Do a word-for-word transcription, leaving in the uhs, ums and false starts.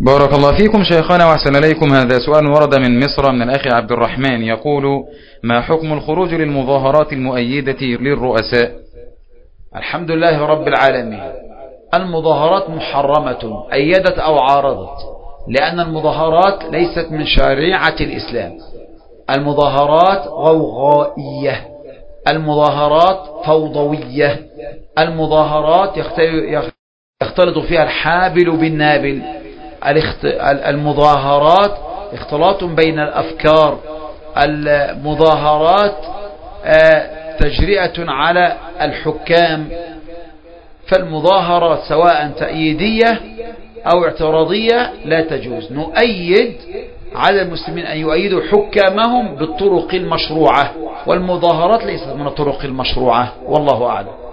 بارك الله فيكم شيخنا وأحسن إليكم. هذا سؤال ورد من مصر من الأخ عبد الرحمن يقول: ما حكم الخروج للمظاهرات المؤيدة للرؤساء؟ الحمد لله رب العالمين. المظاهرات محرمة أيدت أو عارضت، لأن المظاهرات ليست من شريعة الإسلام. المظاهرات غوغائية، المظاهرات فوضوية، المظاهرات يختلط فيها الحابل بالنابل، المظاهرات اختلاط بين الأفكار، المظاهرات تجرئة على الحكام. فالمظاهرات سواء تأييدية أو اعتراضية لا تجوز. نؤيد على المسلمين أن يؤيدوا حكامهم بالطرق المشروعة، والمظاهرات ليست من الطرق المشروعة، والله أعلم.